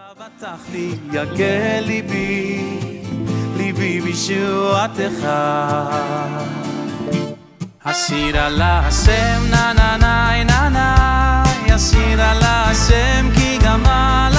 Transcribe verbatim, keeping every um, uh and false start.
בטח לי יגל ליבי, ליבי בישועתך. השיר על השם נה נה נה נה נה, השיר על השם כי גמל